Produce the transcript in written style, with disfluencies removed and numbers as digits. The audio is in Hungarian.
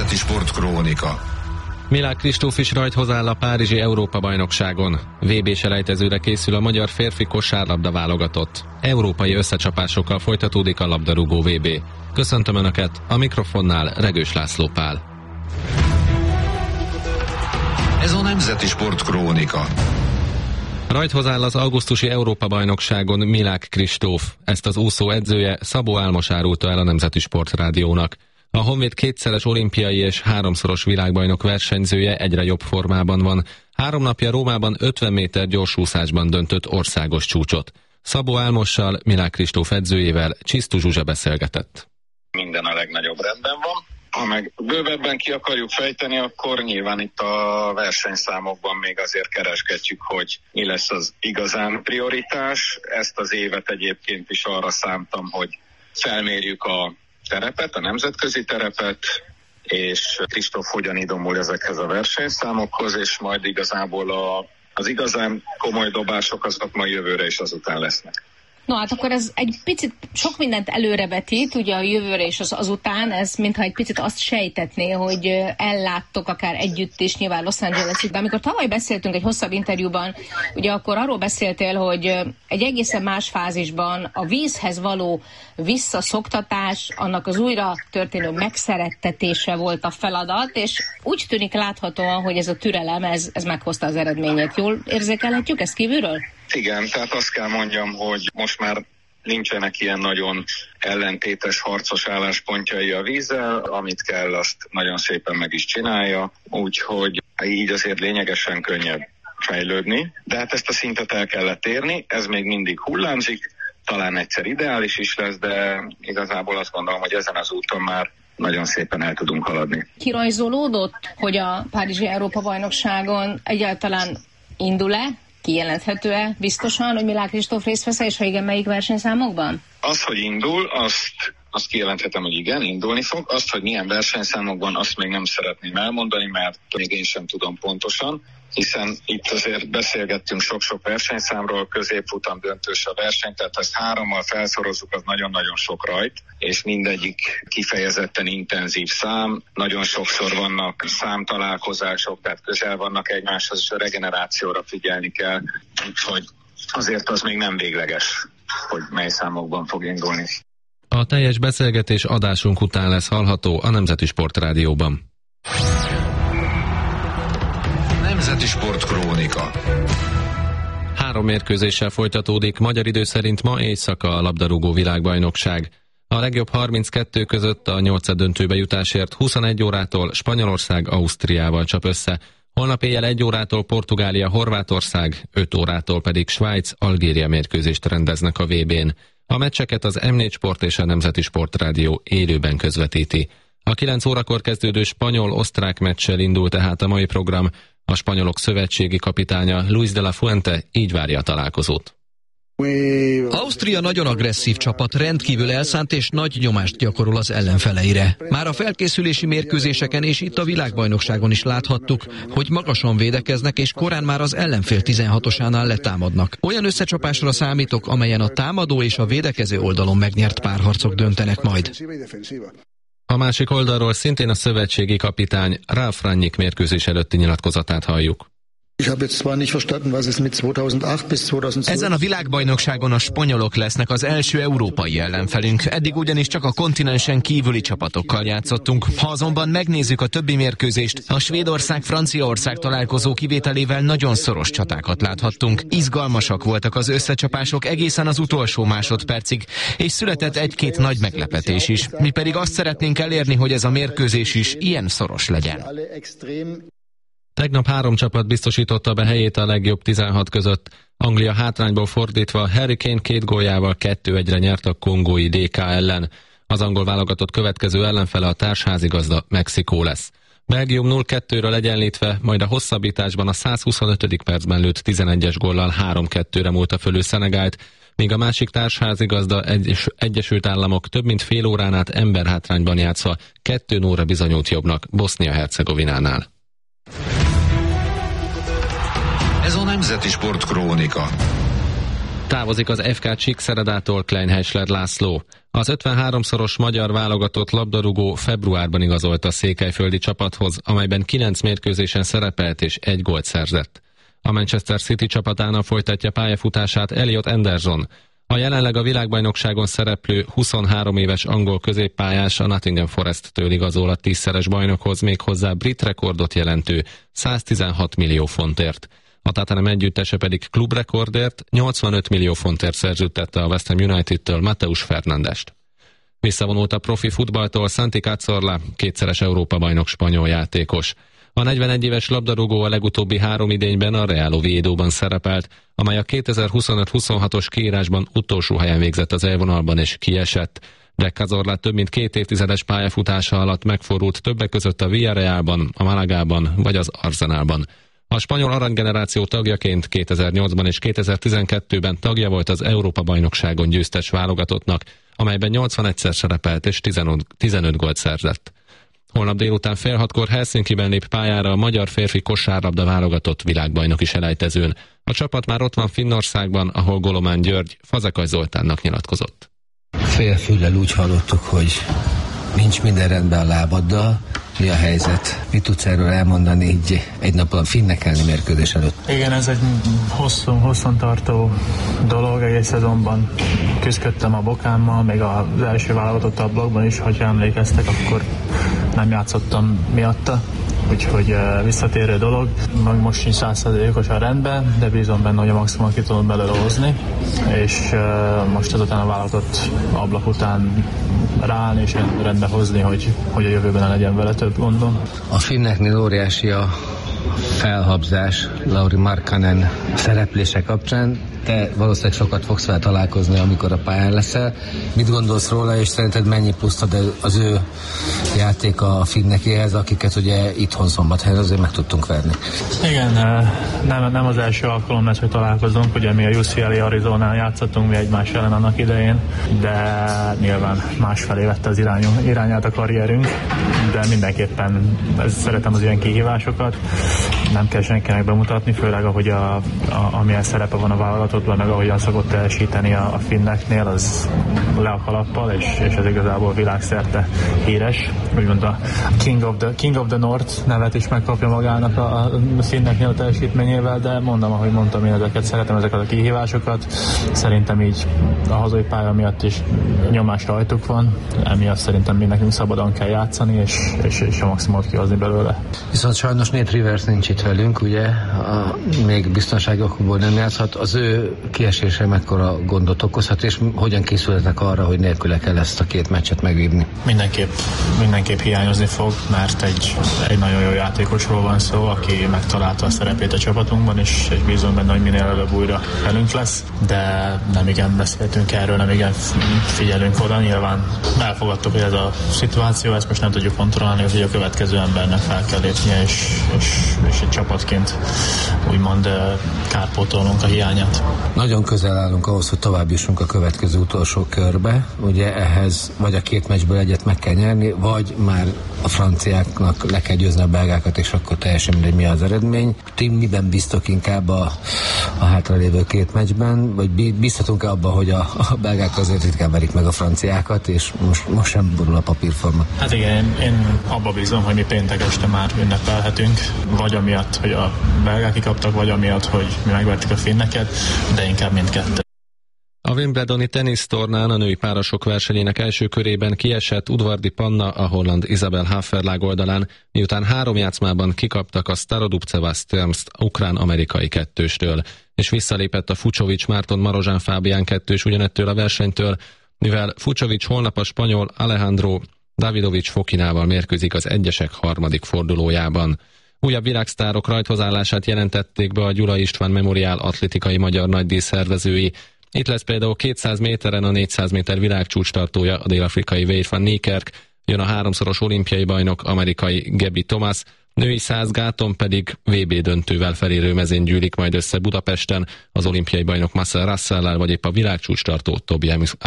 Nemzeti Sportkrónika. Milák Kristóf is rajthoz áll a párizsi Európa-bajnokságon. VB-selejtezőre készül a magyar férfi kosárlabda válogatott. Európai összecsapásokkal folytatódik a labdarúgó VB. Köszöntöm Önöket, a mikrofonnál Regős László Pál. Ez a Nemzeti Sportkrónika. Rajthoz áll az augusztusi Európa-bajnokságon Milák Kristóf. Ezt az úszó edzője Szabó Álmos árulta el a Nemzeti Sportrádiónak. A Honvéd kétszeres olimpiai és 3-szoros világbajnok versenyzője egyre jobb formában van. 3 napja Rómában 50 méter gyorsúszásban döntött országos csúcsot. Szabó Álmossal, Milák Kristóf edzőjével Csisztu Zsuzsa beszélgetett. Minden a legnagyobb rendben van. Ha meg bővebben ki akarjuk fejteni, akkor nyilván itt a versenyszámokban még azért keresgetjük, hogy mi lesz az igazán prioritás. Ezt az évet egyébként is arra szántam, hogy felmérjük a terepet, a nemzetközi terepet, és Kristóf hogyan idomul ezekhez a versenyszámokhoz, és majd igazából az igazán komoly dobások azok majd jövőre is azután lesznek. No, hát akkor ez egy picit sok mindent előrevetít, ugye a jövőre és azután, ez mintha egy picit azt sejtetné, hogy elláttok akár együtt is, nyilván Los Angelesig. De amikor tavaly beszéltünk egy hosszabb interjúban, ugye akkor arról beszéltél, hogy egy egészen más fázisban a vízhez való visszaszoktatás, annak az újra történő megszerettetése volt a feladat, és úgy tűnik láthatóan, hogy ez a türelem, ez meghozta az eredményét. Jól érzékelhetjük ezt kívülről? Igen, tehát azt kell mondjam, hogy most már nincsenek ilyen nagyon ellentétes, harcos álláspontjai a vízzel, amit kell, azt nagyon szépen meg is csinálja, úgyhogy így azért lényegesen könnyebb fejlődni, de hát ezt a szintet el kellett érni, ez még mindig hullámzik, talán egyszer ideális is lesz, de igazából azt gondolom, hogy ezen az úton már nagyon szépen el tudunk haladni. Kirajzolódott, hogy a párizsi Európa-bajnokságon egyáltalán indul-e? Kijelenthető-e biztosan, hogy Milák Kristóf részt vesz, és ha igen, melyik versenyszámokban? Az, hogy indul, azt kijelenthetem, hogy igen, indulni fog. Azt, hogy milyen versenyszámokban, azt még nem szeretném elmondani, mert még én sem tudom pontosan, hiszen itt azért beszélgettünk sok-sok versenyszámról, középfutam döntős a verseny, tehát ezt 3-mal felszorozzuk, az nagyon-nagyon sok rajt, és mindegyik kifejezetten intenzív szám, nagyon sokszor vannak számtalálkozások, tehát közel vannak egymáshoz, és a regenerációra figyelni kell, úgyhogy azért az még nem végleges, hogy mely számokban fog indulni. A teljes beszélgetés adásunk után lesz hallható a Nemzeti Sportrádióban. Nemzeti Sportkrónika. 3 mérkőzéssel folytatódik magyar idő szerint ma éjszaka a labdarúgó világbajnokság. A legjobb 32 között a 8. döntőbe jutásért 21 órától Spanyolország Ausztriával csap össze, holnap éjjel 1 órától Portugália Horvátország, 5 órától pedig Svájc Algéria mérkőzést rendeznek a VB-n. A meccseket az M4 Sport és a Nemzeti Sportrádió élőben közvetíti. A 9 órakor kezdődő spanyol-osztrák meccsel indul tehát a mai program. A spanyolok szövetségi kapitánya Luis de la Fuente így várja a találkozót. Ausztria nagyon agresszív csapat, rendkívül elszánt és nagy nyomást gyakorol az ellenfeleire. Már a felkészülési mérkőzéseken és itt a világbajnokságon is láthattuk, hogy magasan védekeznek és korán már az ellenfél 16-osánál letámadnak. Olyan összecsapásra számítok, amelyen a támadó és a védekező oldalon megnyert párharcok döntenek majd. A másik oldalról szintén a szövetségi kapitány Ralf Rangnick mérkőzés előtti nyilatkozatát halljuk. Ezen a világbajnokságon a spanyolok lesznek az első európai ellenfelünk, eddig ugyanis csak a kontinensen kívüli csapatokkal játszottunk. Ha azonban megnézzük a többi mérkőzést, a Svédország-Franciaország találkozó kivételével nagyon szoros csatákat láthattunk. Izgalmasak voltak az összecsapások egészen az utolsó másodpercig, és született 1-2 nagy meglepetés is. Mi pedig azt szeretnénk elérni, hogy ez a mérkőzés is ilyen szoros legyen. Tegnap 3 csapat biztosította be helyét a legjobb 16 között. Anglia hátrányból fordítva Harry Kane 2 góljával 2-1-re nyert a kongói DK ellen. Az angol válogatott következő ellenfele a társházigazda Mexikó lesz. Belgium 0-2-ről egyenlítve, majd a hosszabbításban a 125. percben lőtt 11-es góllal 3-2-re múlta fölül Szenegált, míg a másik társházigazda Egyesült Államok több mint fél órán át emberhátrányban játszva 2-0-ra bizonyult jobbnak Bosznia-Hercegovinánál. Ez a Nemzeti Sportkrónika. Távozik az FK Csíkszeredától Kleinheisler László. Az 53-szoros magyar válogatott labdarúgó februárban igazolt a székelyföldi csapathoz, amelyben 9 mérkőzésen szerepelt és 1 gólt szerzett. A Manchester City csapatánál folytatja pályafutását Elliot Anderson. A jelenleg a világbajnokságon szereplő 23 éves angol középpályás a Nottingham Forest-től igazol a 10-szeres bajnokhoz, méghozzá brit rekordot jelentő 116 millió fontért. A Tottenham együttese pedig klubrekordért 85 millió fontért szerződtette a West Ham United-től Mateus Fernandest. Visszavonult a profi futballtól Santi Cazorla, 2-szeres Európa-bajnok spanyol játékos. A 41 éves labdarúgó a legutóbbi 3 idényben a Real Oviedo-ban szerepelt, amely a 2025-26-os kiírásban utolsó helyen végzett az élvonalban és kiesett, de Cazorla több mint 2 évtizedes pályafutása alatt megfordult többek között a Villarrealban, a Malagában vagy az Arsenalban. A spanyol aranygeneráció tagjaként 2008-ban és 2012-ben tagja volt az Európa-bajnokságon győztes válogatottnak, amelyben 81-szer szerepelt és 15 gólt szerzett. Holnap délután 5:30 Helsinkiben lép pályára a magyar férfi kosárlabda válogatott világbajnoki selejtezőn. A csapat már ott van Finnországban, ahol Golomán György Fazekas Zoltánnak nyilatkozott. Félfüllel úgy hallottuk, hogy nincs minden rendben a lábaddal. Mi a helyzet? Mit tudsz erről elmondani így egy nappal a finnek elleni mérkőzés előtt? Igen, ez egy hosszan tartó dolog, egész szezonban küzdöttem a bokámmal, még az első válogatott ablakban is, hogyha emlékeztek, akkor nem játszottam miatta. Úgyhogy visszatérő dolog, most sincs 100%-osan rendben, de bízom benne, hogy a maximumot ki tudom belőle hozni, és most azután a válogatott ablak után ráállni és rendbe hozni, hogy a jövőben ne legyen vele több gondom. A finneknél óriási a felhabzás Lauri Markkanen szereplése kapcsán. Te valószínűleg sokat fogsz vele találkozni, amikor a pályán leszel. Mit gondolsz róla, és szerinted mennyi pluszt ad az ő játéka a finnekéhez, akiket ugye itthon Szombathelyen azért meg tudtunk verni? Igen, nem az első alkalom lesz, hogy találkozunk, ugye mi a UCLA Arizonán játszottunk mi egymás ellen annak idején, de nyilván másfelé vette az irányát a karrierünk, de mindenképpen szeretem az ilyen kihívásokat, nem kell senkinek bemutatni, főleg ahogy amilyen szerepe van a válogatottban, meg ahogyan szokott teljesíteni a finneknél, az le a kalappal, és ez igazából világszerte híres. Úgymond a King of the North nevet is megkapja magának a finneknél a teljesítményével, de ahogy mondtam, én ezeket szeretem, ezeket a kihívásokat. Szerintem így a hazai pálya miatt is nyomás rajtuk van, emiatt szerintem mindenkünk szabadon kell játszani, és a maximumot kihozni belőle. Viszont sajnos Nate Rivers nincs itt velünk, ugye, még biztonsági okokból nem játszhat. Az ő kiesése mekkora gondot okozhat, és hogyan készültek arra, hogy nélküle kell ezt a 2 meccset megvívni? Mindenképp hiányozni fog, mert egy nagyon jó játékosról van szó, aki megtalálta a szerepét a csapatunkban, és bízom benne, hogy minél előbb újra velünk lesz, de nem igen beszéltünk erről, nem igen figyelünk oda. Nyilván elfogadtuk, hogy ez a szituáció, ezt most nem tudjuk kontrollálni, hogy a következő embernek fel kell lépnie, és egy csapatként úgymond kárpótolnunk a hiányát. Nagyon közel állunk ahhoz, hogy tovább jussunk a következő utolsó körbe. Ugye ehhez vagy a 2 meccsből egyet meg kell nyerni, vagy már a franciáknak le kell győzni a belgákat, és akkor teljesen mindegy, mi az eredmény. Ti miben bíztok inkább a hátralévő 2 meccsben, vagy bízhatunk-e abban, hogy a belgák azért ritkán verik meg a franciákat, és most sem borul a papírforma? Hát igen, én abba bízom, hogy mi péntek este már ünnepelhetünk, vagy amiatt, hogy a belgák kikaptak, vagy amiatt, hogy mi megvertük a finneket, de inkább mindkettő. A Wimbledoni tenisztornán a női párosok versenyének első körében kiesett Udvardi Panna a holland Isabel Haferlág oldalán, miután 3 játszmában kikaptak a Starodubceva Stermst ukrán-amerikai kettőstől, és visszalépett a Fucsovics Márton Marozsán Fábián kettős ugyanettől a versenytől, mivel Fucsovics holnap a spanyol Alejandro Davidovics Fokinával mérkőzik az egyesek 3. fordulójában. Újabb világsztárok rajthozálását jelentették be a Gyula István Memoriál atlétikai magyar nagydíj szervezői. Itt lesz például 200 méteren a 400 méter világcsúcs tartója, a dél-afrikai Wade van Niekerk, jön a 3-szoros olimpiai bajnok, amerikai Gabby Thomas, női 100 gáton pedig VB döntővel felérő mezén gyűlik majd össze Budapesten az olimpiai bajnok Marcel Russell-lel, vagy épp a világcsúcs tartó Tobi